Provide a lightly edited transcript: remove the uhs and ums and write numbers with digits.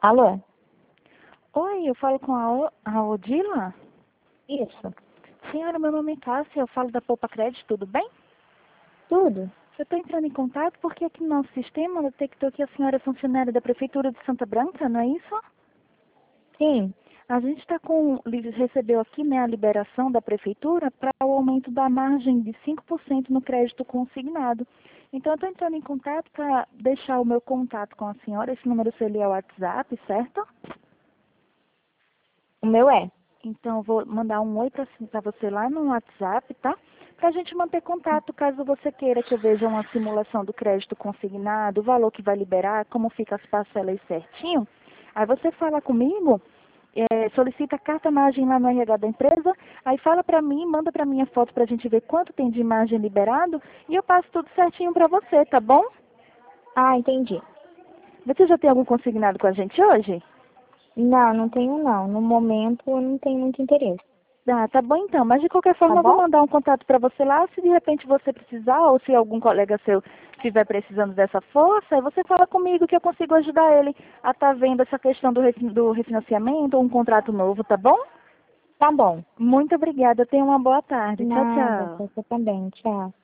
Alô? Oi, eu falo com a Odila? Isso. Senhora, meu nome é Cássia, eu falo da Poupa Crédito, tudo bem? Tudo? Eu estou entrando em contato porque aqui no nosso sistema detectou que a senhora é funcionária da Prefeitura de Santa Branca, não é isso? Sim. A gente recebeu aqui, né, a liberação da Prefeitura para o aumento da margem de 5% no crédito consignado. Então, eu estou entrando em contato para deixar o meu contato com a senhora. Esse número seria o WhatsApp, certo? O meu é. Então, eu vou mandar um oi para você lá no WhatsApp, tá? Para a gente manter contato, caso você queira que eu veja uma simulação do crédito consignado, o valor que vai liberar, como fica as parcelas certinho. Aí você fala comigo, solicita a carta margem lá no RH da empresa, aí fala para mim, manda para mim a foto para a gente ver quanto tem de margem liberado e eu passo tudo certinho para você, tá bom? Ah, entendi. Você já tem algum consignado com a gente hoje? Não, não tenho não. No momento eu não tenho muito interesse. Ah, tá bom então, mas de qualquer Tá forma eu vou bom? mandar um contato para você lá, se de repente você precisar, ou se algum colega seu estiver precisando dessa força, aí você fala comigo que eu consigo ajudar ele a estar vendo essa questão do refinanciamento ou um contrato novo, tá bom? Tá bom. Muito obrigada, tenha uma boa tarde. Tchau, Nada, tchau. você também. Tchau.